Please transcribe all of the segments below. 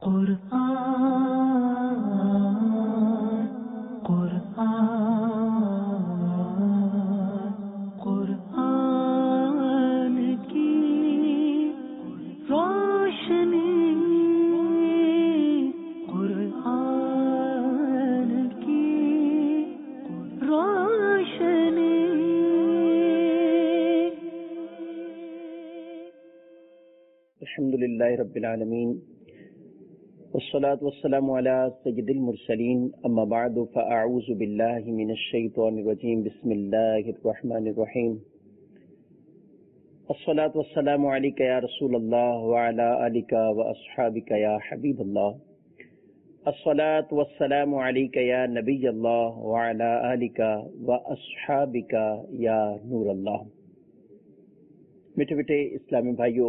قرآن قرآن قرآن کی روشنی قرآن کی روشنی. الحمدللہ رب العالمین والصلاة والسلام على سید المرسلین اما بعد فاعوذ باللہ من الشیطان الرجیم بسم اللہ الرحمن الرحیم. الصلاة والسلام علیک یا رسول اللہ وعلی آلک واصحابک یا حبیب اللہ. الصلاة والسلام علیک یا نبی اللہ وعلی آلک واصحابک یا نور اللہ. میٹھے میٹھے اسلامی بھائیوں،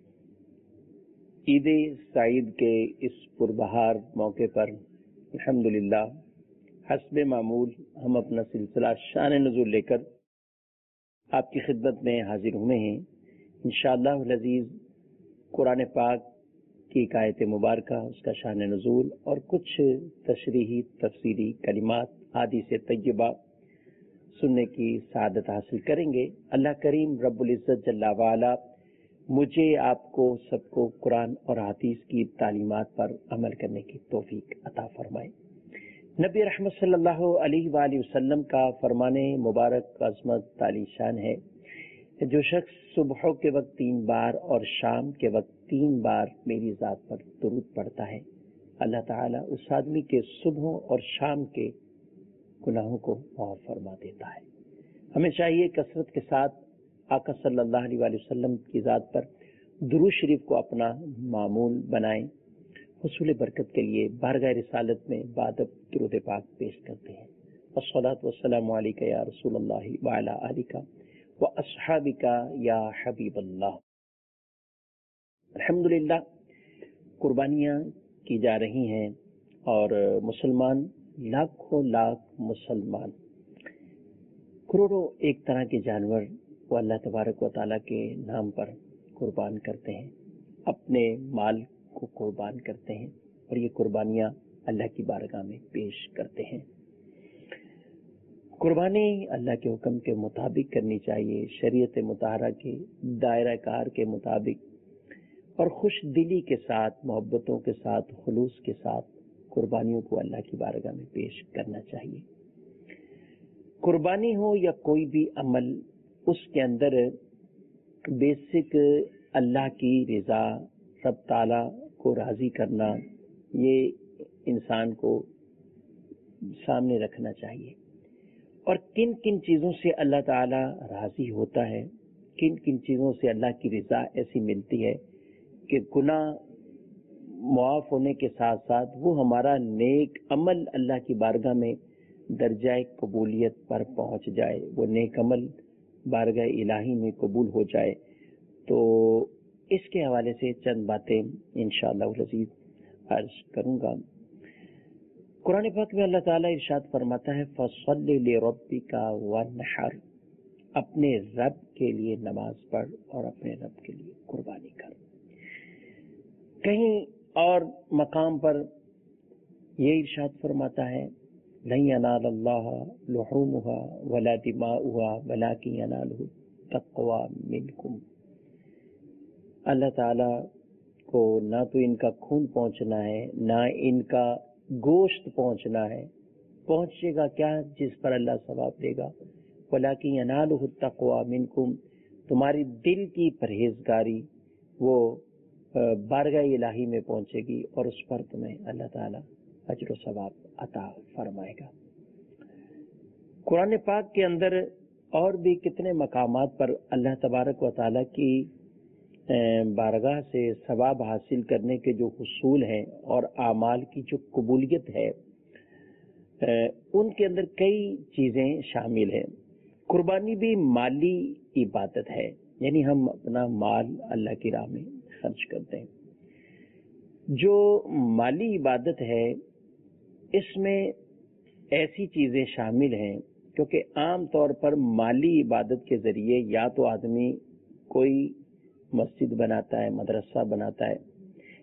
عید سعید کے اس پربہار موقع پر الحمدللہ حسب معمول ہم اپنا سلسلہ شان نزول لے کر آپ کی خدمت میں حاضر ہوئے ہیں. انشاءاللہ العزیز قرآن پاک کی ایک آیت مبارکہ، اس کا شان نزول اور کچھ تشریحی تفسیری کلمات حدیث طیبہ سننے کی سعادت حاصل کریں گے. اللہ کریم رب العزت جل وعلا مجھے آپ کو سب کو قرآن اور حدیث کی تعلیمات پر عمل کرنے کی توفیق عطا فرمائے. نبی رحمت صلی اللہ علیہ وآلہ وسلم کا فرمان مبارک عظمت عالی شان ہے، جو شخص صبح کے وقت 3 بار اور شام کے وقت 3 بار میری ذات پر درود پڑھتا ہے، اللہ تعالیٰ اس آدمی کے صبح اور شام کے گناہوں کو معاف فرما دیتا ہے. ہمیں چاہیے کثرت کے ساتھ آقا صلی اللہ علیہ وآلہ وسلم کی ذات پر درود شریف کو اپنا معمول بنائیں. حصول برکت کے لیے بارگاہ رسالت میں بادب درود پاک پیش کرتے ہیں. الصلاۃ والسلام علیک یا رسول اللہ وعلی آلک واصحابک یا حبیب اللہ. الحمدللہ قربانیاں کی جا رہی ہیں اور مسلمان لاکھوں لاکھ مسلمان کروڑوں ایک طرح کے جانور وہ اللہ تبارک و تعالیٰ کے نام پر قربان کرتے ہیں، اپنے مال کو قربان کرتے ہیں اور یہ قربانیاں اللہ کی بارگاہ میں پیش کرتے ہیں. قربانی اللہ کے حکم کے مطابق کرنی چاہیے، شریعت مطہرہ کے دائرہ کار کے مطابق اور خوش دلی کے ساتھ، محبتوں کے ساتھ، خلوص کے ساتھ قربانیوں کو اللہ کی بارگاہ میں پیش کرنا چاہیے. قربانی ہو یا کوئی بھی عمل، اس کے اندر بیسک اللہ کی رضا، رب تعالیٰ کو راضی کرنا، یہ انسان کو سامنے رکھنا چاہیے. اور کن کن چیزوں سے اللہ تعالیٰ راضی ہوتا ہے، کن کن چیزوں سے اللہ کی رضا ایسی ملتی ہے کہ گناہ معاف ہونے کے ساتھ ساتھ وہ ہمارا نیک عمل اللہ کی بارگاہ میں درجہ قبولیت پر پہنچ جائے، وہ نیک عمل بارگاہ الہی میں قبول ہو جائے. تو اس کے حوالے سے چند باتیں انشاءاللہ العزیز عرض کروں گا. قرآن پاک میں اللہ تعالیٰ ارشاد فرماتا ہے فَصَلِّ لِرَبِّكَ وَانْحَرْ، اپنے رب کے لیے نماز پڑھ اور اپنے رب کے لیے قربانی کر. کہیں اور مقام پر یہ ارشاد فرماتا ہے لَن يَنَالَ اللَّهَ لُحُومُهَا وَلَا دِمَاؤُهَا وَلَكِنْ يَنَالُهُ التَّقْوَى مِنْكُمْ. اللہ تعالیٰ کو نہ تو ان کا خون پہنچنا ہے، نہ ان کا گوشت پہنچنا ہے. پہنچے گا کیا؟ جس پر اللہ ثواب دے گا. وَلَكِنْ يَنَالُهُ التَّقْوَى مِنْكُمْ، تمہاری دل کی پرہیزگاری وہ بارگاہ الہی میں پہنچے گی اور اس پر تمہیں اللہ تعالیٰ اجر و ثواب عطا فرمائے گا. قرآن پاک کے اندر اور بھی کتنے مقامات پر اللہ تبارک و تعالیٰ کی بارگاہ سے ثواب حاصل کرنے کے جو حصول ہیں اور اعمال کی جو قبولیت ہے، ان کے اندر کئی چیزیں شامل ہیں. قربانی بھی مالی عبادت ہے، یعنی ہم اپنا مال اللہ کی راہ میں خرچ کرتے ہیں. جو مالی عبادت ہے اس میں ایسی چیزیں شامل ہیں کیونکہ عام طور پر مالی عبادت کے ذریعے یا تو آدمی کوئی مسجد بناتا ہے، مدرسہ بناتا ہے،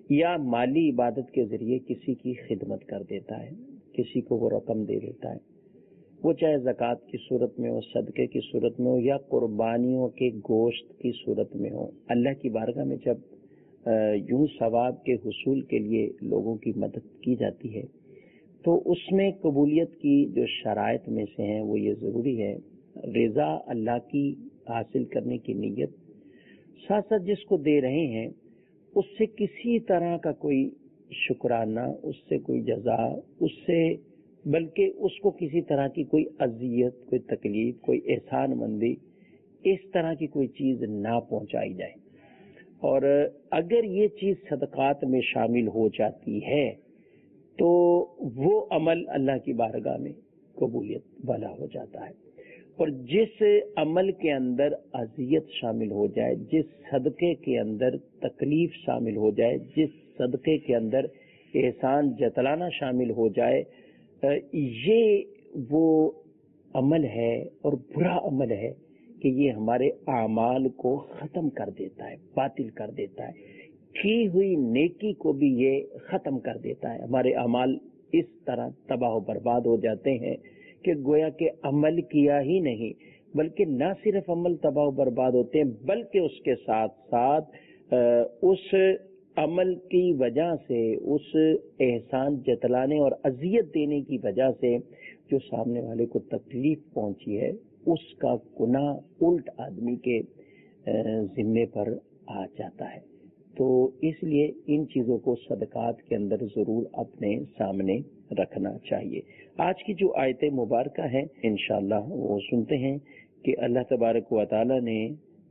یا مالی عبادت کے ذریعے کسی کی خدمت کر دیتا ہے، کسی کو وہ رقم دے دیتا ہے، وہ چاہے زکوٰۃ کی صورت میں ہو، صدقے کی صورت میں ہو، یا قربانیوں کے گوشت کی صورت میں ہو، اللہ کی بارگاہ میں جب یوں ثواب کے حصول کے لیے لوگوں کی مدد کی جاتی ہے تو اس میں قبولیت کی جو شرائط میں سے ہیں وہ یہ ضروری ہے، رضا اللہ کی حاصل کرنے کی نیت، ساتھ ساتھ جس کو دے رہے ہیں اس سے کسی طرح کا کوئی شکرانہ، اس سے کوئی جزا، اس سے بلکہ اس کو کسی طرح کی کوئی اذیت، کوئی تکلیف، کوئی احسان مندی، اس طرح کی کوئی چیز نہ پہنچائی جائے۔ اور اگر یہ چیز صدقات میں شامل ہو جاتی ہے تو وہ عمل اللہ کی بارگاہ میں قبولیت والا ہو جاتا ہے، اور جس عمل کے اندر اذیت شامل ہو جائے، جس صدقے کے اندر تکلیف شامل ہو جائے، جس صدقے کے اندر احسان جتلانا شامل ہو جائے، یہ وہ عمل ہے اور برا عمل ہے کہ یہ ہمارے اعمال کو ختم کر دیتا ہے، باطل کر دیتا ہے، کی ہوئی نیکی کو بھی یہ ختم کر دیتا ہے۔ ہمارے اعمال اس طرح تباہ و برباد ہو جاتے ہیں کہ گویا کہ عمل کیا ہی نہیں، بلکہ نہ صرف عمل تباہ و برباد ہوتے ہیں بلکہ اس کے ساتھ ساتھ اس عمل کی وجہ سے، اس احسان جتلانے اور اذیت دینے کی وجہ سے جو سامنے والے کو تکلیف پہنچی ہے، اس کا گناہ الٹ آدمی کے ذمے پر آ جاتا ہے۔ تو اس لیے ان چیزوں کو صدقات کے اندر ضرور اپنے سامنے رکھنا چاہیے۔ آج کی جو آیت مبارکہ ہے انشاءاللہ وہ سنتے ہیں کہ اللہ تبارک و تعالی نے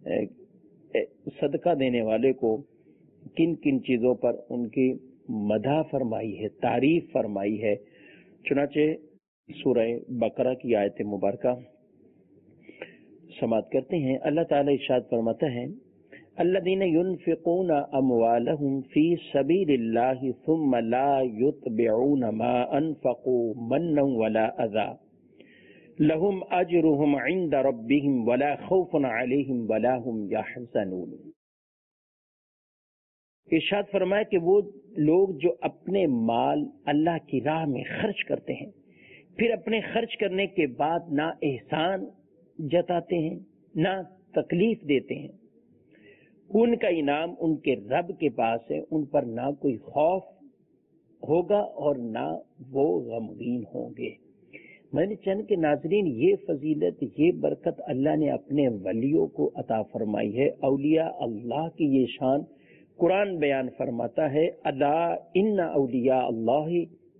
صدقہ دینے والے کو کن کن چیزوں پر ان کی مدح فرمائی ہے، تعریف فرمائی ہے۔ چنانچہ سورہ بقرہ کی آیت مبارکہ سماعت کرتے ہیں۔ اللہ تعالی ارشاد فرماتا ہے، الذين ينفقون اموالهم في سبيل الله ثم لا يتبعون ما انفقوا منا ولا اذى لهم اجرهم عند ربهم ولا خوف عليهم ولا هم يحزنون۔ ارشاد فرمایا کہ وہ لوگ جو اپنے مال اللہ کی راہ میں خرچ کرتے ہیں، پھر اپنے خرچ کرنے کے بعد نہ احسان جتاتے ہیں نہ تکلیف دیتے ہیں، ان کا انعام ان کے رب کے پاس ہے، ان پر نہ کوئی خوف ہوگا اور نہ وہ غمگین ہوں گے۔ میں نے چند کے ناظرین، یہ فضیلت، یہ برکت اللہ نے اپنے ولیوں کو عطا فرمائی ہے۔ اولیاء اللہ کی یہ شان قرآن بیان فرماتا ہے، الا ان اولیاء اللہ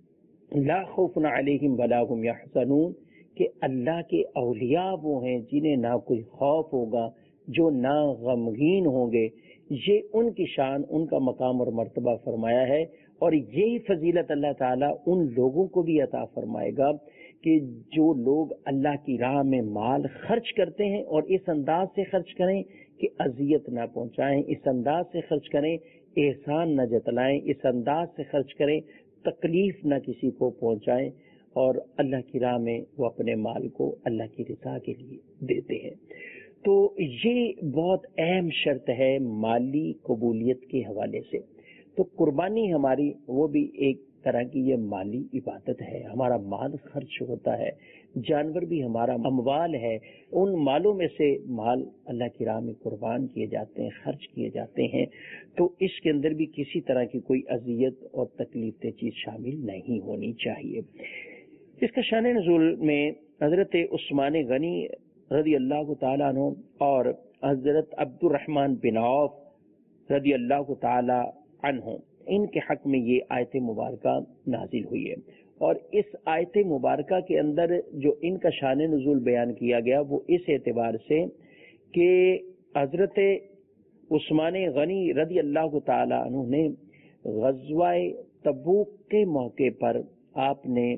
لا خوف علیہم ولا هم یحزنون، کہ اللہ کے اولیاء وہ ہیں جنہیں نہ کوئی خوف ہوگا، جو نہ غمگین ہوں گے۔ یہ ان کی شان، ان کا مقام اور مرتبہ فرمایا ہے، اور یہی فضیلت اللہ تعالیٰ ان لوگوں کو بھی عطا فرمائے گا کہ جو لوگ اللہ کی راہ میں مال خرچ کرتے ہیں اور اس انداز سے خرچ کریں کہ اذیت نہ پہنچائیں، اس انداز سے خرچ کریں احسان نہ جتلائیں، اس انداز سے خرچ کریں تکلیف نہ کسی کو پہنچائیں، اور اللہ کی راہ میں وہ اپنے مال کو اللہ کی رضا کے لیے دیتے ہیں۔ تو یہ بہت اہم شرط ہے مالی قبولیت کے حوالے سے۔ تو قربانی ہماری وہ بھی ایک طرح کی یہ مالی عبادت ہے، ہمارا مال خرچ ہوتا ہے، جانور بھی ہمارا اموال ہے، ان مالوں میں سے مال اللہ کی راہ میں قربان کیے جاتے ہیں، خرچ کیے جاتے ہیں، تو اس کے اندر بھی کسی طرح کی کوئی اذیت اور تکلیف دہ چیز شامل نہیں ہونی چاہیے۔ اس کا شان نزول میں حضرت عثمان غنی رضی اللہ تعالیٰ عنہ اور حضرت عبد الرحمن بن عوف رضی اللہ تعالیٰ عنہ، ان کے حق میں یہ آیت مبارکہ نازل ہوئی ہے، اور اس آیت مبارکہ کے اندر جو ان کا شان نزول بیان کیا گیا وہ اس اعتبار سے کہ حضرت عثمان غنی رضی اللہ تعالیٰ عنہ نے غزوہ تبوک کے موقع پر آپ نے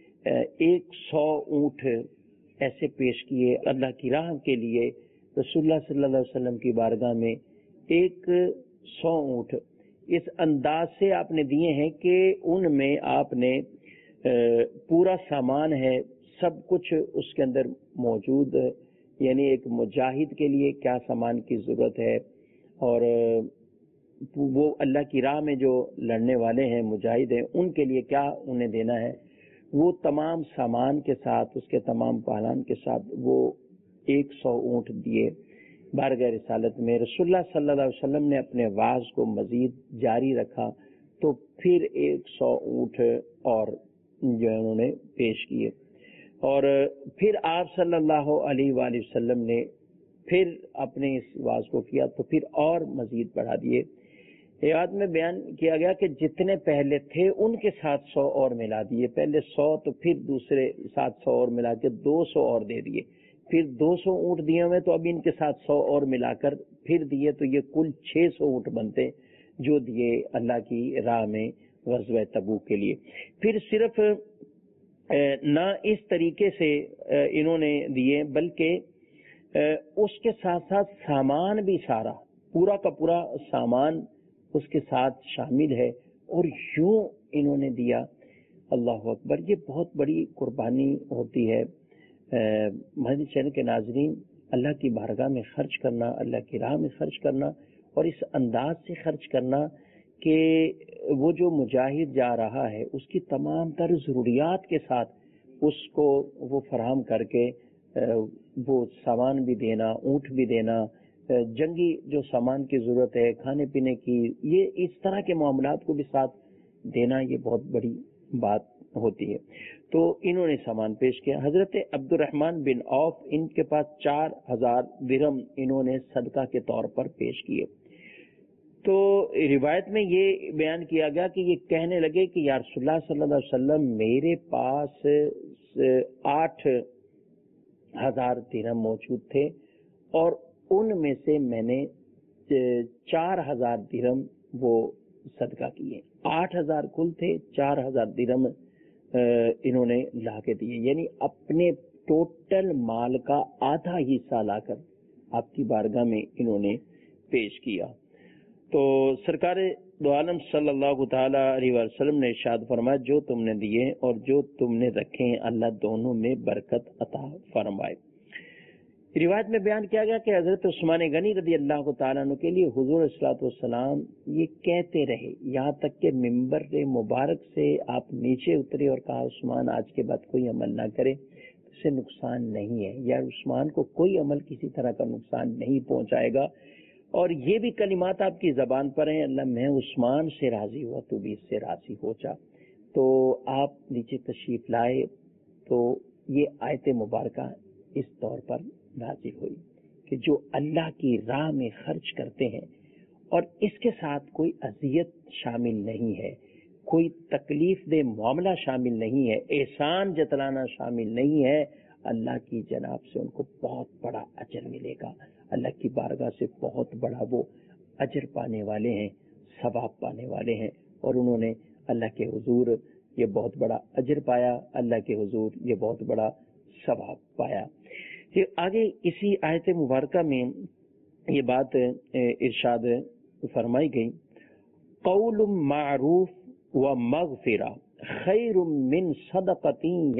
100 اونٹ ایسے پیش کیے اللہ کی راہ کے لیے، رسول اللہ صلی اللہ علیہ وسلم کی بارگاہ میں 100 اونٹ اس انداز سے آپ نے دیے ہیں کہ ان میں آپ نے پورا سامان ہے، سب کچھ اس کے اندر موجود، یعنی ایک مجاہد کے لیے کیا سامان کی ضرورت ہے اور وہ اللہ کی راہ میں جو لڑنے والے ہیں، مجاہد ہیں، ان کے لیے کیا انہیں دینا ہے؟ وہ تمام سامان کے ساتھ، اس کے تمام پالان کے ساتھ وہ 100 اونٹ دیے بارگاہ رسالت میں۔ رسول اللہ صلی اللہ علیہ وسلم نے اپنے واعظ کو مزید جاری رکھا تو پھر 100 اونٹ اور جو انہوں نے پیش کیے، اور پھر آپ صلی اللہ علیہ وآلہ وسلم نے پھر اپنے اس واعظ کو کیا تو پھر اور مزید بڑھا دیے۔ روایت میں بیان کیا گیا کہ جتنے پہلے تھے ان کے ساتھ 100 اور ملا دیے، پہلے 100 تو پھر دوسرے ساتھ 100 اور ملا کے 200 اور دے دیے، پھر 200 اونٹ دیے ہوئے تو اب ان کے ساتھ 100 اور ملا کر پھر دیے، تو یہ کل 600 اونٹ بنتے جو دیے اللہ کی راہ میں غزوہ تبوک کے لیے۔ پھر صرف نہ اس طریقے سے انہوں نے دیے، بلکہ اس کے ساتھ ساتھ سامان بھی سارا پورا کا پورا سامان اس کے ساتھ شامل ہے، اور یوں انہوں نے دیا۔ اللہ اکبر، یہ بہت بڑی قربانی ہوتی ہے۔ مدنی چینل کے ناظرین، اللہ کی بارگاہ میں خرچ کرنا، اللہ کی راہ میں خرچ کرنا، اور اس انداز سے خرچ کرنا کہ وہ جو مجاہد جا رہا ہے اس کی تمام تر ضروریات کے ساتھ اس کو وہ فراہم کر کے وہ سامان بھی دینا، اونٹ بھی دینا، جنگی جو سامان کی ضرورت ہے، کھانے پینے کی، یہ اس طرح کے معاملات کو بھی ساتھ دینا، یہ بہت بڑی بات ہوتی ہے۔ تو انہوں نے سامان پیش کیا۔ حضرت عبد الرحمن بن عوف، ان کے پاس 4000 درہم انہوں نے صدقہ کے طور پر پیش کیے۔ تو روایت میں یہ بیان کیا گیا کہ یہ کہنے لگے کہ یا رسول اللہ صلی اللہ علیہ وسلم، میرے پاس 8000 درہم موجود تھے، اور ان میں سے میں نے 4000 درہم وہ صدقہ کیے۔ 8000 کل تھے، 4000 درہم انہوں نے لا کے دیے، یعنی اپنے ٹوٹل مال کا آدھا حصہ لا کر آپ کی بارگاہ میں انہوں نے پیش کیا۔ تو سرکار دو عالم صلی اللہ تعالی علیہ وسلم نے ارشاد فرمایا، جو تم نے دیے اور جو تم نے رکھے اللہ دونوں میں برکت عطا فرمائے۔ روایت میں بیان کیا گیا کہ حضرت عثمان غنی رضی اللہ تعالیٰ عنہ کے لیے حضور صلی اللہ علیہ وسلم یہ کہتے رہے، یہاں تک کہ ممبر مبارک سے آپ نیچے اترے اور کہا، عثمان آج کے بعد کوئی عمل نہ کرے، اس سے نقصان نہیں ہے، یا عثمان کو کوئی عمل کسی طرح کا نقصان نہیں پہنچائے گا۔ اور یہ بھی کلمات آپ کی زبان پر ہیں، اللہ میں عثمان سے راضی ہوا تو بھی اس سے راضی ہو جا۔ تو آپ نیچے تشریف لائے تو یہ آیت مبارکہ اس طور پر نازل ہوئی کہ جو اللہ کی راہ میں خرچ کرتے ہیں اور اس کے ساتھ کوئی اذیت شامل نہیں ہے، کوئی تکلیف دہ معاملہ شامل نہیں ہے، احسان جتلانا شامل نہیں ہے، اللہ کی جناب سے ان کو بہت بڑا اجر ملے گا، اللہ کی بارگاہ سے بہت بڑا وہ اجر پانے والے ہیں، ثواب پانے والے ہیں، اور انہوں نے اللہ کے حضور یہ بہت بڑا اجر پایا، اللہ کے حضور یہ بہت بڑا ثواب پایا۔ پھر آگے اسی آیت مبارکہ میں یہ بات ارشاد فرمائی گئی، قول معروف و مغفرہ خیر من صدقۃ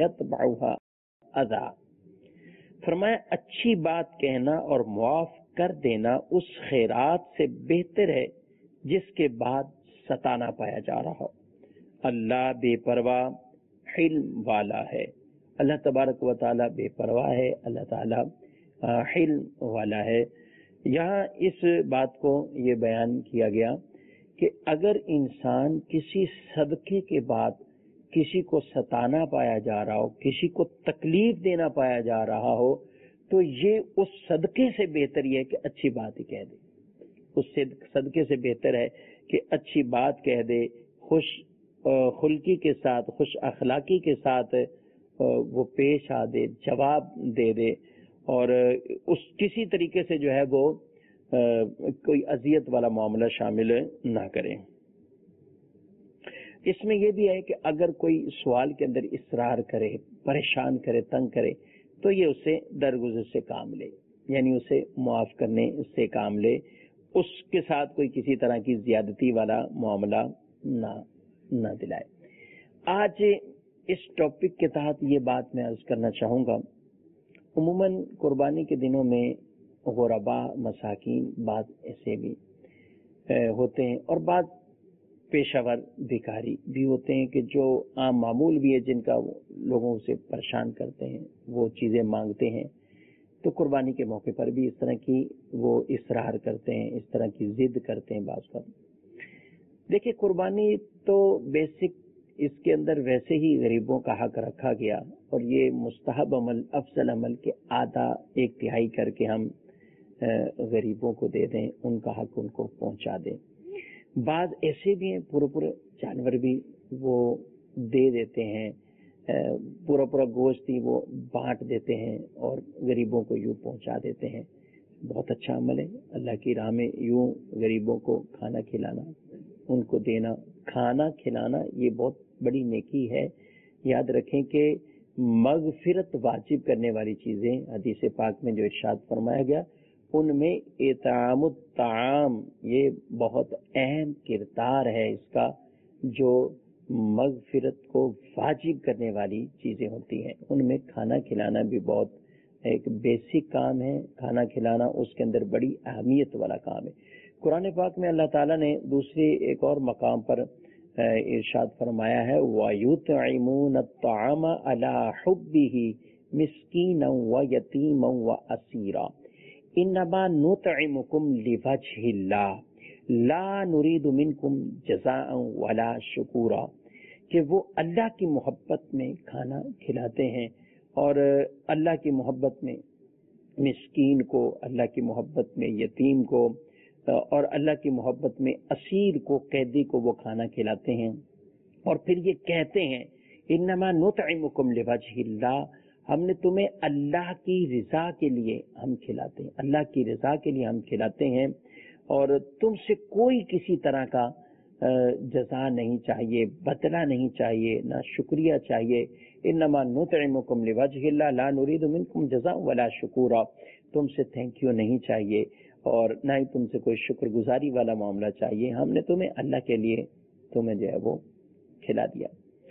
یتبعها اذی، فرمایا اچھی بات کہنا اور معاف کر دینا اس خیرات سے بہتر ہے جس کے بعد ستانا پایا جا رہا ہو۔ اللہ بے پرواہ حلم والا ہے، اللہ تبارک و تعالیٰ بے پرواہ ہے، اللہ تعالیٰ حلم والا ہے۔ یہاں اس بات کو یہ بیان کیا گیا کہ اگر انسان کسی صدقے کے بعد کسی کو ستانا پایا جا رہا ہو، کسی کو تکلیف دینا پایا جا رہا ہو، تو یہ اس صدقے سے بہتر یہ ہے کہ اچھی بات ہی کہہ دے، اس صدقے سے بہتر ہے کہ اچھی بات کہہ دے، خوش خلقی کے ساتھ، خوش اخلاقی کے ساتھ وہ پیش آ دے، جواب دے دے، اور اس کسی طریقے سے جو ہے وہ کوئی اذیت والا معاملہ شامل نہ کرے۔ اس میں یہ بھی ہے کہ اگر کوئی سوال کے اندر اصرار کرے، پریشان کرے، تنگ کرے، تو یہ اسے درگزر سے کام لے، یعنی اسے معاف کرنے سے کام لے، اس کے ساتھ کوئی کسی طرح کی زیادتی والا معاملہ نہ دلائے۔ آج اس ٹاپک کے تحت یہ بات میں عرض کرنا چاہوں گا، عموماً قربانی کے دنوں میں غربا، مساکین، بعض ایسے بھی ہوتے ہیں، اور بعض پیشاور بھکاری بھی ہوتے ہیں کہ جو عام معمول بھی ہے، جن کا لوگوں سے پریشان کرتے ہیں، وہ چیزیں مانگتے ہیں، تو قربانی کے موقع پر بھی اس طرح کی وہ اصرار کرتے ہیں، اس طرح کی ضد کرتے ہیں بعض پر۔ دیکھیں، قربانی تو بیسک اس کے اندر ویسے ہی غریبوں کا حق رکھا گیا، اور یہ مستحب عمل، افضل عمل کے آدھا ایک تہائی کر کے ہم غریبوں کو دے دیں، ان کا حق ان کو پہنچا دیں۔ بعض ایسے بھی ہیں پورے جانور بھی وہ دے دیتے ہیں، پورا گوشت ہی وہ بانٹ دیتے ہیں اور غریبوں کو یوں پہنچا دیتے ہیں۔ بہت اچھا عمل ہے، اللہ کی راہ میں یوں غریبوں کو کھانا کھلانا، ان کو دینا، کھانا کھلانا، یہ بہت بڑی نیکی ہے۔ یاد رکھیں کہ مغفرت واجب کرنے والی چیزیں حدیث پاک میں جو ارشاد فرمایا گیا، ان میں اطعام الطعام، یہ بہت اہم کردار ہے اس کا، جو مغفرت کو واجب کرنے والی چیزیں ہوتی ہیں، ان میں کھانا کھلانا بھی بہت ایک بیسک کام ہے۔ کھانا کھلانا اس کے اندر بڑی اہمیت والا کام ہے۔ قرآن پاک میں اللہ تعالیٰ نے دوسرے ایک اور مقام پر ارشاد فرمایا ہے، وَيُطْعِمُونَ الطَّعَامَ عَلَىٰ حُبِّهِ مِسْكِينًا وَيَتِيمًا وَأَسِيرًا انما نطعمکم لوجہ اللہ لا نرید منکم جزاء ولا شکورا، کہ وہ اللہ کی محبت میں کھانا کھلاتے ہیں، اور اللہ کی محبت میں مسکین کو، اللہ کی محبت میں یتیم کو، اور اللہ کی محبت میں اسیر کو، قیدی کو وہ کھانا کھلاتے ہیں، اور پھر یہ کہتے ہیں انما نطعمکم لوجہ اللہ، ہم نے تمہیں اللہ کی رضا کے لیے ہم کھلاتے ہیں، اللہ کی رضا کے لیے ہم کھلاتے ہیں، اور تم سے کوئی کسی طرح کا جزا نہیں چاہیے، بدلہ نہیں چاہیے، نہ شکریہ چاہیے۔ انما نطعمکم لوجہ اللہ لا نرید منکم جزاء ولا شکورا، تم سے تھینک یو نہیں چاہیے، اور نہ ہی تم سے کوئی شکر گزاری والا معاملہ چاہیے، ہم نے تمہیں اللہ کے لیے تمہیں جو ہے وہ کھلا دیا۔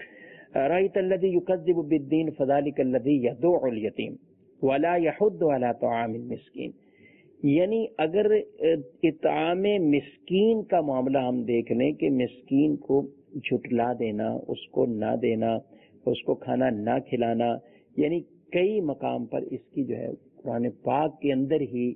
رأيت الذي يكذب بالدين فذلك الذي يدعو اليتيم ولا يحض على طعام المسكين، یعنی اگر اطعام مسکین کا معاملہ ہم دیکھ لیں کہ مسکین کو جھٹلا دینا، اس کو نہ دینا، اس کو کھانا نہ کھلانا، یعنی کئی مقام پر اس کی جو ہے قرآن پاک کے اندر ہی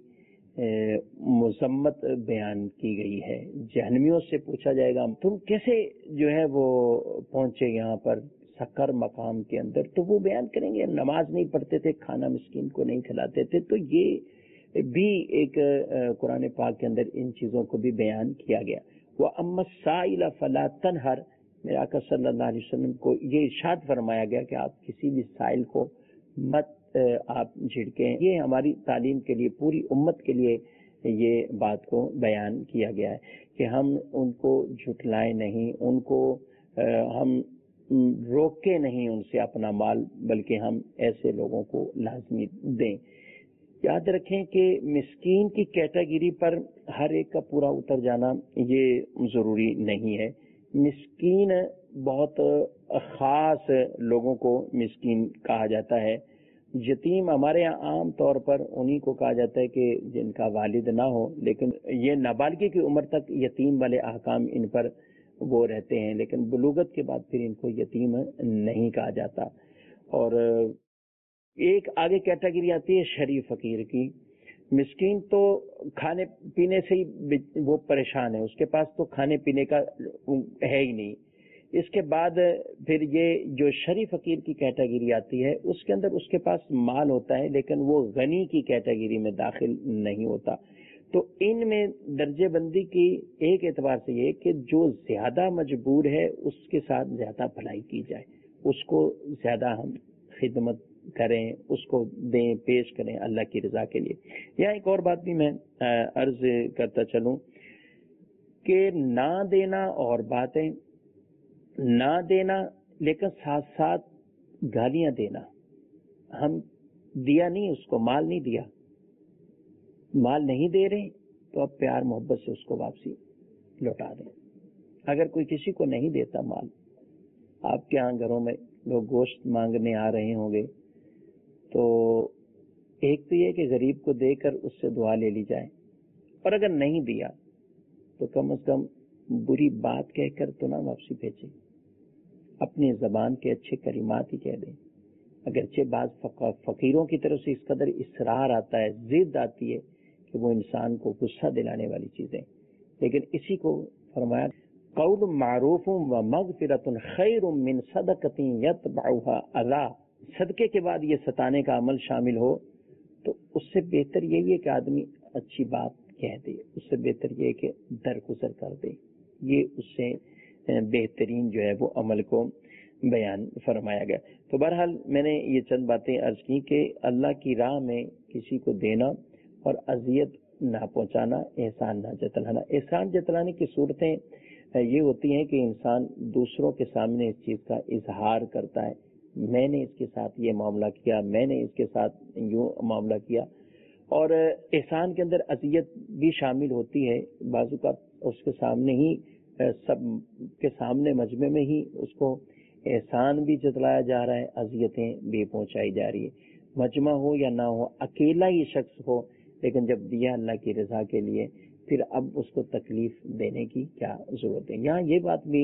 مذمت بیان کی گئی ہے۔ جہنمیوں سے پوچھا جائے گا تم کیسے جو ہے وہ پہنچے یہاں پر سکر مقام کے اندر، تو وہ بیان کریں گے نماز نہیں پڑھتے تھے، کھانا مسکین کو نہیں کھلاتے تھے۔ تو یہ بھی ایک قرآن پاک کے اندر ان چیزوں کو بھی بیان کیا گیا۔ وَأَمَّا السَّائِلَ فَلَا تَنْهَرْ، میرے آقا صلی اللہ علیہ وسلم کو یہ ارشاد فرمایا گیا کہ آپ کسی بھی سائل کو مت آپ جھڑکیں۔ یہ ہماری تعلیم کے لیے، پوری امت کے لیے یہ بات کو بیان کیا گیا ہے کہ ہم ان کو جھٹلائیں نہیں، ان کو ہم روکے نہیں ان سے اپنا مال، بلکہ ہم ایسے لوگوں کو لازمی دیں۔ یاد رکھیں کہ مسکین کی کیٹیگری پر ہر ایک کا پورا اتر جانا یہ ضروری نہیں ہے۔ مسکین بہت خاص لوگوں کو مسکین کہا جاتا ہے۔ یتیم ہمارے یہاں عام طور پر انہی کو کہا جاتا ہے کہ جن کا والد نہ ہو، لیکن یہ نابالغی کی عمر تک یتیم والے احکام ان پر وہ رہتے ہیں، لیکن بلوغت کے بعد پھر ان کو یتیم نہیں کہا جاتا۔ اور ایک آگے کیٹیگری آتی ہے شریف فقیر کی۔ مسکین تو کھانے پینے سے ہی وہ پریشان ہے، اس کے پاس تو کھانے پینے کا ہے ہی نہیں۔ اس کے بعد پھر یہ جو شریف فقیر کی کیٹیگری آتی ہے، اس کے اندر اس کے پاس مال ہوتا ہے لیکن وہ غنی کی کیٹیگری میں داخل نہیں ہوتا۔ تو ان میں درجے بندی کی ایک اعتبار سے یہ کہ جو زیادہ مجبور ہے اس کے ساتھ زیادہ بھلائی کی جائے، اس کو زیادہ ہم خدمت کریں، اس کو دیں، پیش کریں اللہ کی رضا کے لیے۔ یا ایک اور بات بھی میں عرض کرتا چلوں کہ نہ دینا اور باتیں نہ دینا، لیکن ساتھ ساتھ گالیاں دینا۔ ہم دیا نہیں، اس کو مال نہیں دیا، مال نہیں دے رہے تو اب پیار محبت سے اس کو واپسی لوٹا دیں۔ اگر کوئی کسی کو نہیں دیتا مال، آپ کے ہاں گھروں میں لوگ گوشت مانگنے آ رہے ہوں گے، تو ایک تو یہ کہ غریب کو دے کر اس سے دعا لے لی جائے، اور اگر نہیں دیا تو کم از کم بری بات کہہ کر تو نہ واپسی بھیجیں، اپنی زبان کے اچھے کلمات ہی کہہ دیں۔ اگرچہ بعض فقیروں کی طرف سے اس قدر اصرار آتا ہے، ضد آتی ہے کہ وہ انسان کو غصہ دلانے والی چیزیں، لیکن اسی کو فرمایا قول معروف و مغفرۃ خیر من صدقۃ یتبعها اذی، صدقے کے بعد یہ ستانے کا عمل شامل ہو تو اس سے بہتر یہی ہے کہ آدمی اچھی بات کہہ دے، اس سے بہتر یہ ہے کہ درگزر کر دے، یہ اس سے بہترین جو ہے وہ عمل کو بیان فرمایا گیا۔ تو بہرحال میں نے یہ چند باتیں عرض کی کہ اللہ کی راہ میں کسی کو دینا اور اذیت نہ پہنچانا، احسان نہ جتلانا۔ احسان جتلانے کی صورتیں یہ ہوتی ہیں کہ انسان دوسروں کے سامنے اس چیز کا اظہار کرتا ہے، میں نے اس کے ساتھ یہ معاملہ کیا، میں نے اس کے ساتھ یوں معاملہ کیا، اور احسان کے اندر اذیت بھی شامل ہوتی ہے۔ بعض اوقات اس کے سامنے ہی، سب کے سامنے مجمع میں ہی اس کو احسان بھی جتلایا جا رہا ہے، اذیتیں بھی پہنچائی جا رہی ہے۔ مجمع ہو یا نہ ہو، اکیلا ہی شخص ہو، لیکن جب دیا اللہ کی رضا کے لیے، پھر اب اس کو تکلیف دینے کی کیا ضرورت ہے۔ یہاں یہ بات بھی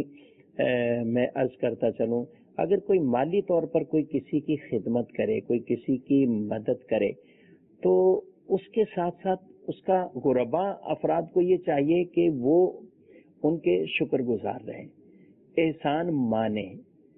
میں عرض کرتا چلوں، اگر کوئی مالی طور پر کوئی کسی کی خدمت کرے، کوئی کسی کی مدد کرے، تو اس کے ساتھ ساتھ اس کا غربا افراد کو یہ چاہیے کہ وہ ان کے شکر گزار رہیں، احسان مانیں،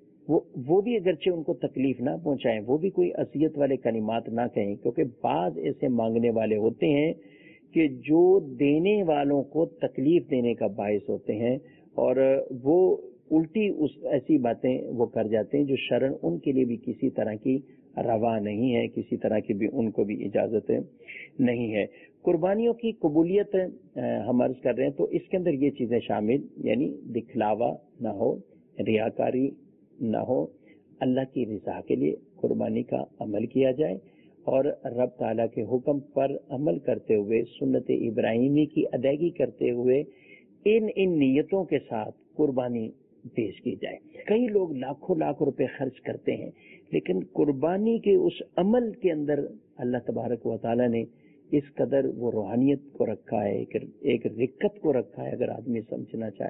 وہ بھی اگرچہ ان کو تکلیف نہ پہنچائیں، وہ بھی کوئی اذیت والے کلمات نہ کہیں، کیونکہ بعض ایسے مانگنے والے ہوتے ہیں کہ جو دینے والوں کو تکلیف دینے کا باعث ہوتے ہیں، اور وہ الٹی ایسی باتیں وہ کر جاتے ہیں جو شرعاً ان کے لیے بھی کسی طرح کی روا نہیں ہے، کسی طرح کی بھی ان کو بھی اجازت نہیں ہے۔ قربانیوں کی قبولیت ہم عرض کر رہے ہیں تو اس کے اندر یہ چیزیں شامل، یعنی دکھلاوا نہ ہو، ریاکاری نہ ہو، اللہ کی رضا کے لیے قربانی کا عمل کیا جائے، اور رب تعالیٰ کے حکم پر عمل کرتے ہوئے، سنت ابراہیمی کی ادائیگی کرتے ہوئے ان نیتوں کے ساتھ قربانی پیش کی جائے۔ کئی لوگ لاکھوں لاکھ روپے خرچ کرتے ہیں، لیکن قربانی کے اس عمل کے اندر اللہ تبارک و تعالیٰ نے اس قدر وہ روحانیت کو رکھا ہے، ایک رقت کو رکھا ہے، اگر آدمی سمجھنا چاہے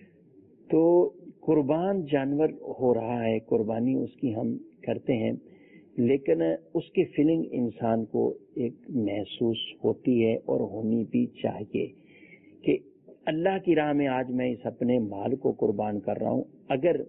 تو قربان جانور ہو رہا ہے، قربانی اس کی ہم کرتے ہیں، لیکن اس کی فیلنگ انسان کو ایک محسوس ہوتی ہے اور ہونی بھی چاہیے کہ اللہ کی راہ میں آج میں اس اپنے مال کو قربان کر رہا ہوں۔ اگر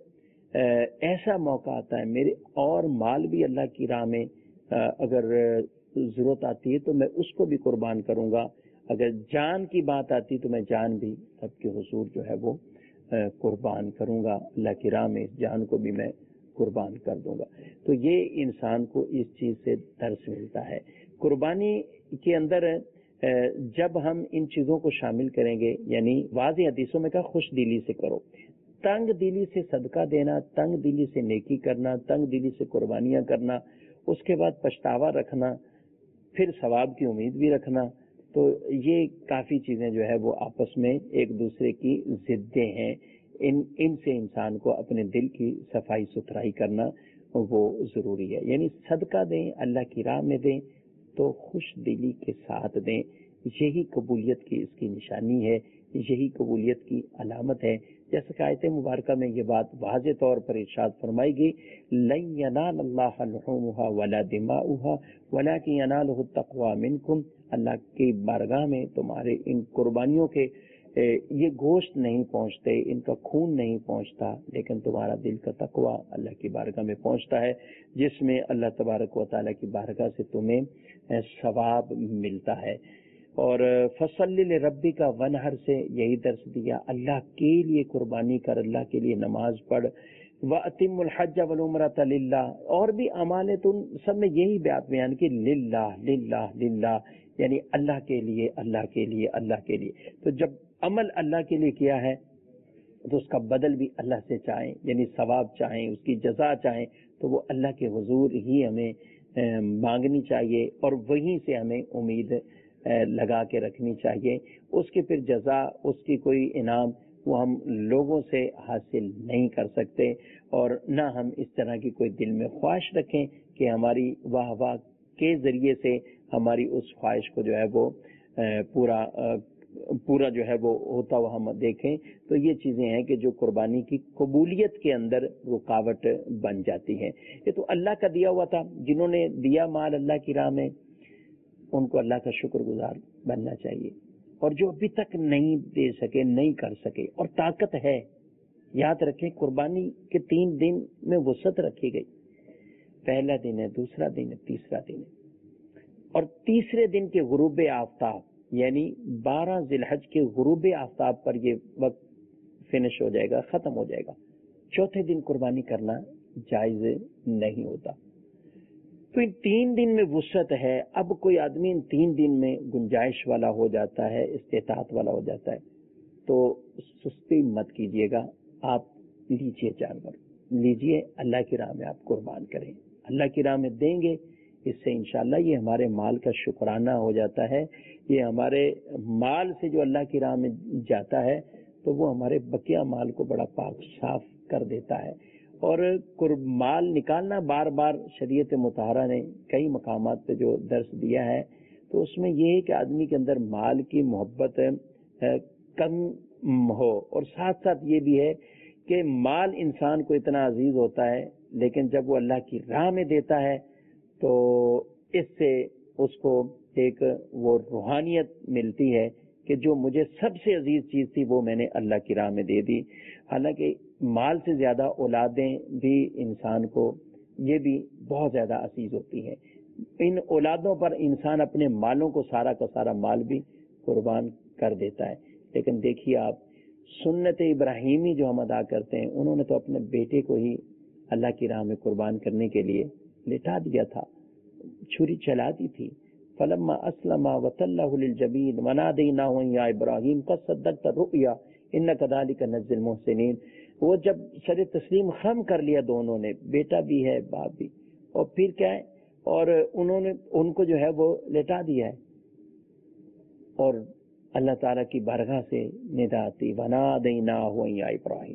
ایسا موقع آتا ہے میرے اور مال بھی اللہ کی راہ میں اگر ضرورت آتی ہے تو میں اس کو بھی قربان کروں گا، اگر جان کی بات آتی تو میں جان بھی سب کے حضور جو ہے وہ قربان کروں گا، اللہ کی راہ میں اس جان کو بھی میں قربان کر دوں گا۔ تو یہ انسان کو اس چیز سے درس ملتا ہے۔ قربانی کے اندر جب ہم ان چیزوں کو شامل کریں گے، یعنی واضح حدیثوں میں کہا خوش دلی سے کرو، تنگ دلی سے صدقہ دینا، تنگ دلی سے نیکی کرنا، تنگ دلی سے قربانیاں کرنا، اس کے بعد پچھتاوا رکھنا، پھر ثواب کی امید بھی رکھنا، تو یہ کافی چیزیں جو ہے وہ آپس میں ایک دوسرے کی ضدیں ہیں۔ ان سے انسان کو اپنے دل کی صفائی ستھرائی کرنا وہ ضروری ہے۔ یعنی صدقہ دیں، اللہ کی راہ میں دیں تو خوش دلی کے ساتھ دیں، یہی قبولیت کی اس کی نشانی ہے، یہی قبولیت کی علامت ہے۔ جیسا کہ آیت مبارکہ میں یہ بات واضح طور پر ارشاد فرمائی گئی، لن ینال اللہ لحومها ولا دماؤها ولکن ینالہ التقوی منکم، اللہ کی بارگاہ میں تمہارے ان قربانیوں کے یہ گوشت نہیں پہنچتے، ان کا خون نہیں پہنچتا، لیکن تمہارا دل کا تقوی اللہ کی بارگاہ میں پہنچتا ہے، جس میں اللہ تبارک و تعالیٰ کی بارگاہ سے تمہیں ثواب ملتا ہے۔ اور فصل لربک ونحر سے یہی درس دیا، اللہ کے لیے قربانی کر، اللہ کے لیے نماز پڑھ، وَأَتِمُّ الْحَجَّ وَالْعُمْرَةَ لِلَّهِ، اور بھی اعمال ہے تو سب میں یہی بات بیان کی، للہ للہ للہ، یعنی اللہ کے لیے، اللہ کے لیے، اللہ کے لیے۔ تو جب عمل اللہ کے لیے کیا ہے تو اس کا بدل بھی اللہ سے چاہیں، یعنی ثواب چاہیں، اس کی جزا چاہیں، تو وہ اللہ کے حضور ہی ہمیں مانگنی چاہیے، اور وہیں سے ہمیں امید لگا کے رکھنی چاہیے۔ اس کی پھر جزا، اس کی کوئی انعام وہ ہم لوگوں سے حاصل نہیں کر سکتے، اور نہ ہم اس طرح کی کوئی دل میں خواہش رکھیں کہ ہماری واہ واہ کے ذریعے سے ہماری اس خواہش کو جو ہے وہ پورا پورا جو ہے وہ ہوتا ہوا ہم دیکھیں تو یہ چیزیں ہیں کہ جو قربانی کی قبولیت کے اندر رکاوٹ بن جاتی ہیں. یہ تو اللہ کا دیا ہوا تھا. جنہوں نے دیا مال اللہ کی راہ میں ان کو اللہ کا شکر گزار بننا چاہیے. اور جو ابھی تک نہیں دے سکے, نہیں کر سکے, اور طاقت ہے, یاد رکھیں قربانی کے 3 دن میں وسعت رکھی گئی. پہلا دن ہے, دوسرا دن ہے, تیسرا دن ہے. اور تیسرے دن کے غروب آفتاب یعنی 12 ذی الحج کے غروب آفتاب پر یہ وقت فنش ہو جائے گا, ختم ہو جائے گا. چوتھے دن قربانی کرنا جائز نہیں ہوتا. تو ان 3 دن میں وسعت ہے. اب کوئی آدمی ان 3 دن میں گنجائش والا ہو جاتا ہے, استطاعت والا ہو جاتا ہے, تو سستی مت کیجیے گا. آپ لیجیے, جانور لیجیے, اللہ کی راہ میں آپ قربان کریں, اللہ کی راہ میں دیں گے. اس سے انشاءاللہ یہ ہمارے مال کا شکرانہ ہو جاتا ہے. یہ ہمارے مال سے جو اللہ کی راہ میں جاتا ہے تو وہ ہمارے بقیہ مال کو بڑا پاک صاف کر دیتا ہے. اور مال نکالنا بار بار شریعت مطہرہ نے کئی مقامات پہ جو درس دیا ہے تو اس میں یہ ہے کہ آدمی کے اندر مال کی محبت کم ہو. اور ساتھ ساتھ یہ بھی ہے کہ مال انسان کو اتنا عزیز ہوتا ہے لیکن جب وہ اللہ کی راہ میں دیتا ہے تو اس سے اس کو ایک وہ روحانیت ملتی ہے کہ جو مجھے سب سے عزیز چیز تھی وہ میں نے اللہ کی راہ میں دے دی. حالانکہ مال سے زیادہ اولادیں بھی انسان کو یہ بھی بہت زیادہ عزیز ہوتی ہیں. ان اولادوں پر انسان اپنے مالوں کو سارا کا سارا مال بھی قربان کر دیتا ہے. لیکن دیکھیے آپ, سنت ابراہیمی جو ہم ادا کرتے ہیں, انہوں نے تو اپنے بیٹے کو ہی اللہ کی راہ میں قربان کرنے کے لیے لٹا دیا تھا, چھری چلا دی تھی. فلما اسلم وتلہ للجبین ونادیناہ یا ابراہیم قد صدقت الرؤیا انک کذالک نجزی المحسنین. وہ جب سر تسلیم خم کر لیا دونوں نے, بیٹا بھی ہے باپ بھی, اور پھر کیا ہے, اور انہوں نے ان کو جو ہے وہ لٹا دیا ہے. اور اللہ تعالیٰ کی بارگاہ سے ندا آتی, ونادیناہ یا ابراہیم,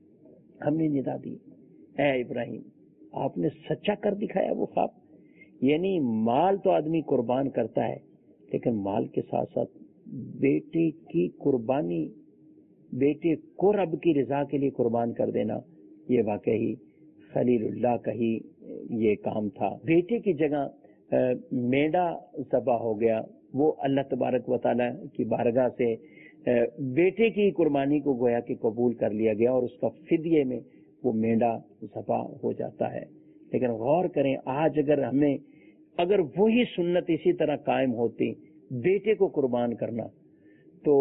ہم نے ندا دی, اے ابراہیم آپ نے سچا کر دکھایا وہ خواب. یعنی مال تو آدمی قربان کرتا ہے لیکن مال کے ساتھ ساتھ بیٹے کی قربانی, بیٹے کو رب کی رضا کے لیے قربان کر دینا, یہ واقعی خلیل اللہ کا ہی یہ کام تھا. بیٹے کی جگہ میڈا ذبح ہو گیا, وہ اللہ تبارک و تعالیٰ کی بارگاہ سے بیٹے کی قربانی کو گویا کہ قبول کر لیا گیا اور اس کا فدیے میں وہ میڈا ذبح ہو جاتا ہے. لیکن غور کریں, آج اگر وہی سنت اسی طرح قائم ہوتی, بیٹے کو قربان کرنا, تو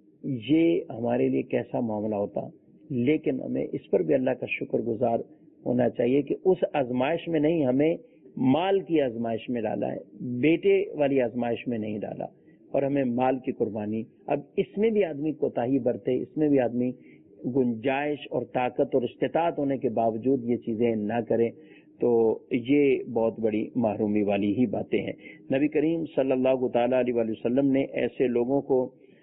یہ ہمارے لیے کیسا معاملہ ہوتا. لیکن ہمیں اس پر بھی اللہ کا شکر گزار ہونا چاہیے کہ اس آزمائش میں نہیں, ہمیں مال کی آزمائش میں ڈالا ہے, بیٹے والی آزمائش میں نہیں ڈالا, اور ہمیں مال کی قربانی. اب اس میں بھی آدمی کوتاہی برتے, اس میں بھی آدمی گنجائش اور طاقت اور استطاعت ہونے کے باوجود یہ چیزیں نہ کریں, تو یہ بہت بڑی محرومی والی ہی باتیں ہیں. نبی کریم صلی اللہ تعالیٰ علیہ وسلم نے ایسے لوگوں کو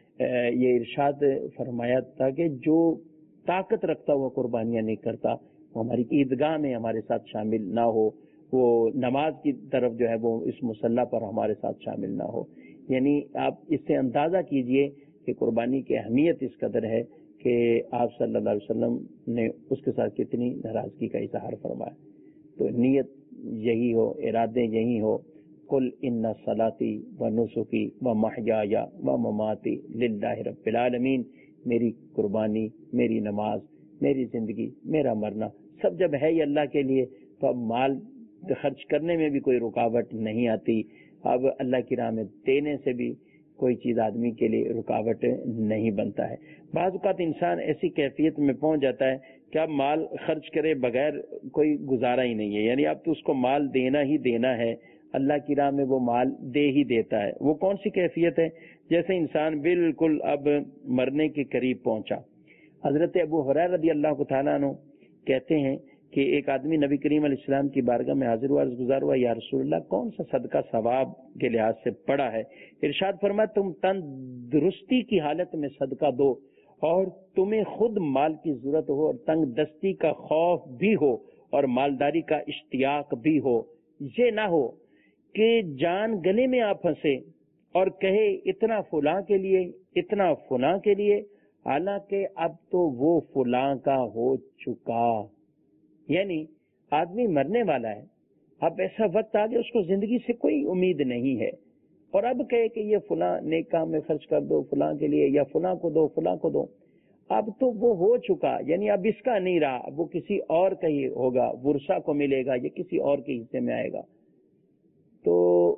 یہ ارشاد فرمایا تھا کہ جو طاقت رکھتا ہوا قربانیاں نہیں کرتا, وہ ہماری عیدگاہ میں ہمارے ساتھ شامل نہ ہو, وہ نماز کی طرف جو ہے وہ اس مصلی پر ہمارے ساتھ شامل نہ ہو. یعنی آپ اس سے اندازہ کیجئے کہ قربانی کی اہمیت اس قدر ہے کہ آپ صلی اللہ علیہ وسلم نے اس کے ساتھ کتنی ناراضگی کا اظہار فرمایا. تو نیت یہی ہو, ارادے یہی ہو, قل ان صلاتی و نسکی و محیای و مماتی للہ رب العالمین, میری قربانی, میری نماز, میری زندگی, میرا مرنا سب جب ہے یہ اللہ کے لیے, تو اب مال خرچ کرنے میں بھی کوئی رکاوٹ نہیں آتی. اب اللہ کی راہ میں دینے سے بھی کوئی چیز آدمی کے لیے رکاوٹ نہیں بنتا ہے. بعض اوقات انسان ایسی کیفیت میں پہنچ جاتا ہے کہ اب مال خرچ کرے بغیر کوئی گزارا ہی نہیں ہے, یعنی اب تو اس کو مال دینا ہی دینا ہے, اللہ کی راہ میں وہ مال دے ہی دیتا ہے. وہ کون سی کیفیت ہے؟ جیسے انسان بالکل اب مرنے کے قریب پہنچا. حضرت ابو ہریرہ رضی اللہ تعالیٰ عنہ کہتے ہیں کہ ایک آدمی نبی کریم علیہ السلام کی بارگاہ میں حاضر ہوا, عرض گزار ہوا, یا رسول اللہ کون سا صدقہ ثواب کے لحاظ سے بڑا ہے؟ ارشاد فرمایا, تم تندرستی کی حالت میں صدقہ دو اور تمہیں خود مال کی ضرورت ہو اور تنگ دستی کا خوف بھی ہو اور مالداری کا اشتیاق بھی ہو. یہ نہ ہو کہ جان گلے میں آپ پھنسے اور کہے اتنا فلاں کے لیے، اتنا فلاں کے لیے، حالانکہ اب تو وہ فلاں کا ہو چکا. یعنی آدمی مرنے والا ہے، اب ایسا وقت آ گیا اس کو زندگی سے کوئی امید نہیں ہے، اور اب کہے کہ یہ فلاں نیک کام میں خرچ کر دو فلاں کے لیے، یا فلاں کو دو فلاں کو دو. اب تو وہ ہو چکا، یعنی اب اس کا نہیں رہا، اب وہ کسی اور کا ہی ہوگا، ورثہ کو ملے گا یا کسی اور کے حصے میں آئے گا. تو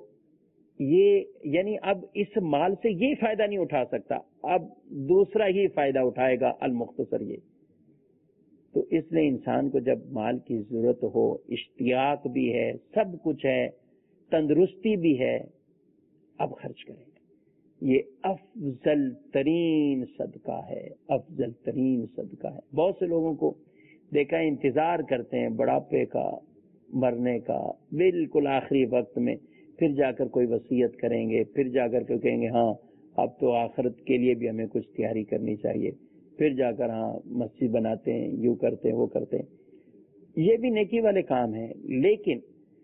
یہ یعنی اب اس مال سے یہ فائدہ نہیں اٹھا سکتا، اب دوسرا ہی فائدہ اٹھائے گا، المختصر یہ. تو اس لیے انسان کو جب مال کی ضرورت ہو، اشتیاق بھی ہے، سب کچھ ہے، تندرستی بھی ہے، اب خرچ کریں. یہ افضل ترین صدقہ ہے، افضل ترین صدقہ ہے. بہت سے لوگوں کو دیکھا انتظار کرتے ہیں بڑھاپے کا، مرنے کا، بالکل آخری وقت میں پھر جا کر کوئی وصیت کریں گے، پھر جا کر کے کہیں گے ہاں اب تو آخرت کے لیے بھی ہمیں کچھ تیاری کرنی چاہیے، پھر جا کر ہاں مسجد بناتے ہیں، یوں کرتے ہیں وہ کرتے ہیں. یہ بھی نیکی والے کام ہیں، لیکن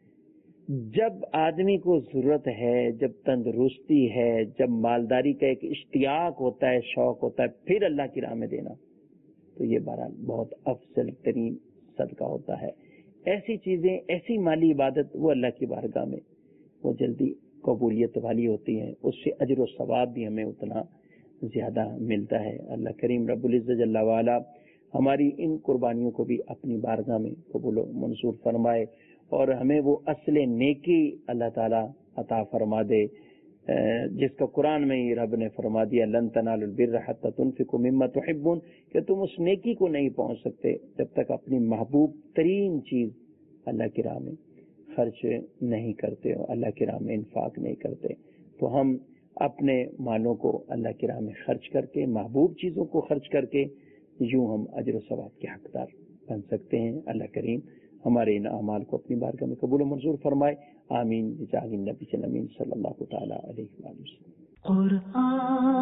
جب آدمی کو ضرورت ہے، جب تندرستی ہے، جب مالداری کا ایک اشتیاق ہوتا ہے، شوق ہوتا ہے، پھر اللہ کی راہ میں دینا، تو یہ بہرحال بہت افضل ترین صدقہ ہوتا ہے. ایسی چیزیں، ایسی مالی عبادت وہ اللہ کی بارگاہ میں وہ جلدی قبولیت والی ہوتی ہیں، اس سے اجر و ثواب بھی ہمیں اتنا زیادہ ملتا ہے. اللہ کریم رب العزت جل وعلا ہماری ان قربانیوں کو بھی اپنی بارگاہ میں قبول و منظور فرمائے، اور ہمیں وہ اصل نیکی اللہ تعالیٰ عطا فرما دے، جس کا قرآن میں ہی رب نے فرما دیا لن تنالوا البر حتى تنفقوا مما تحبون، کہ تم اس نیکی کو نہیں پہنچ سکتے جب تک اپنی محبوب ترین چیز اللہ کی راہ میں خرچ نہیں کرتے ہو، اللہ کی راہ میں انفاق نہیں کرتے. تو ہم اپنے مالوں کو اللہ کی راہ میں خرچ کر کے، محبوب چیزوں کو خرچ کر کے، یوں ہم اجر و ثواب کے حقدار بن سکتے ہیں. اللہ کریم ہمارے ان اعمال کو اپنی بارگاہ میں قبول و منظور فرمائے. آمین بجاہ النبی الامین صلی اللہ تعالی علیہ وسلم.